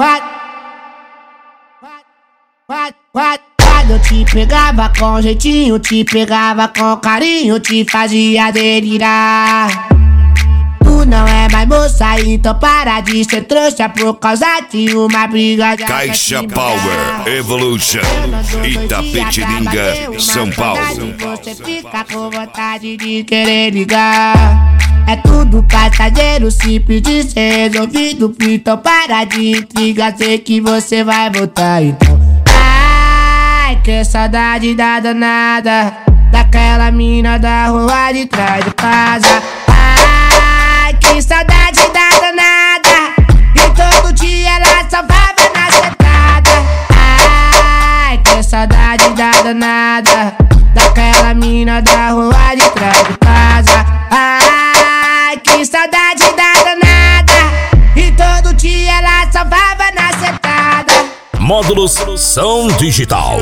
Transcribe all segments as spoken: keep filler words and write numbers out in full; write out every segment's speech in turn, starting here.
Quando eu te pegava com jeitinho, te pegava com carinho, te fazia delirar. Tu não é mais moça, então para de ser trouxa por causa de uma briga. Caixa Power Evolution, Itapetininga, São Paulo. Você fica com vontade de querer ligar. É tudo passageiro, simples de ser resolvido. Então para de intriga, sei que você vai voltar então. Ai, que saudade da danada, daquela mina da rua de trás de casa. Ai, que saudade da danada, e todo dia ela só vai na sentada. Ai, que saudade da danada, daquela mina da rua de trás de casa. Ai, que saudade da danada, e todo dia ela só vai na sentada. Módulos Som Digital,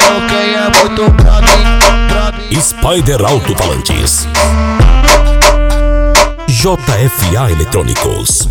Spider Alto-Falantes, J F A Eletrônicos.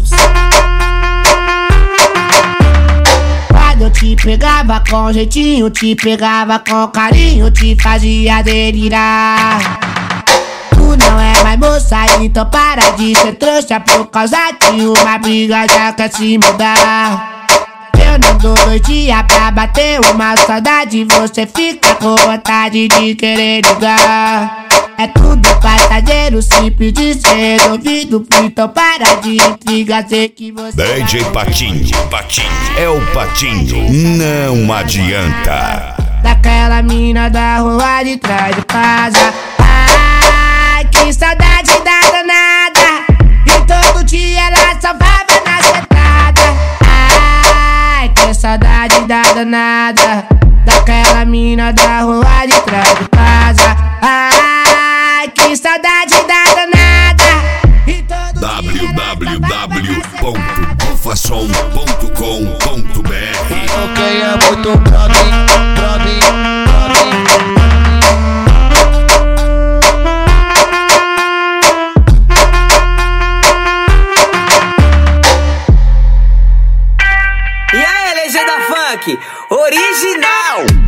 Quando eu te pegava com jeitinho, te pegava com carinho, te fazia delirar. Tu não é mais moça, então para de ser trouxa por causa de uma briga, já quer se mudar. Eu não dou dois dias pra bater uma saudade, você fica com vontade de querer ligar. É tudo passageiro, simples de ser resolvido, então para de intriga, sei que você D J Patinho, Patinho, é o Patinho, não adianta. Daquela mina da rua de trás de casa. Ai, que saudade da danada, e todo dia ela só vai na sentada. Ai, que saudade da danada, daquela mina da rua de trás de casa. Ai, que saudade da danada, e todo w w w ponto bufasom ponto com ponto b r. Ok, é muito pra mim, pra mim, pra mim. E aí, legenda funk original.